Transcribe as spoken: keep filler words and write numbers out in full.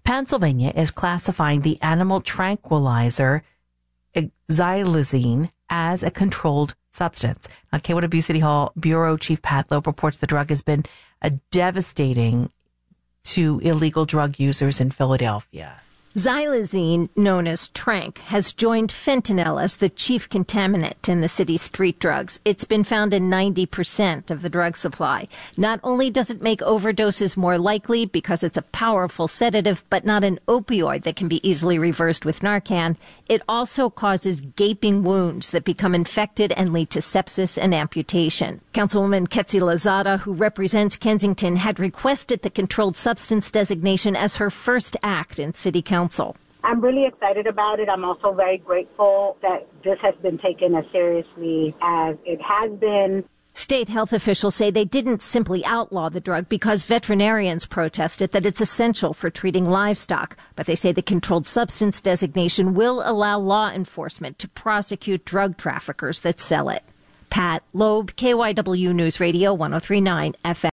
Pennsylvania is classifying the animal tranquilizer xylazine as a controlled substance. Now, K Y W City Hall Bureau Chief Pat Loeb reports the drug has been a devastating to illegal drug users in Philadelphia. Xylazine, known as Tranq, has joined fentanyl as the chief contaminant in the city's street drugs. It's been found in ninety percent of the drug supply. Not only does it make overdoses more likely because it's a powerful sedative, but not an opioid that can be easily reversed with Narcan, it also causes gaping wounds that become infected and lead to sepsis and amputation. Councilwoman Ketsi Lazada, who represents Kensington, had requested the controlled substance designation as her first act in city council. I'm really excited about it. I'm also very grateful that this has been taken as seriously as it has been. State health officials say they didn't simply outlaw the drug because veterinarians protested that it's essential for treating livestock. But they say the controlled substance designation will allow law enforcement to prosecute drug traffickers that sell it. Pat Loeb, K Y W News Radio one oh three point nine F M.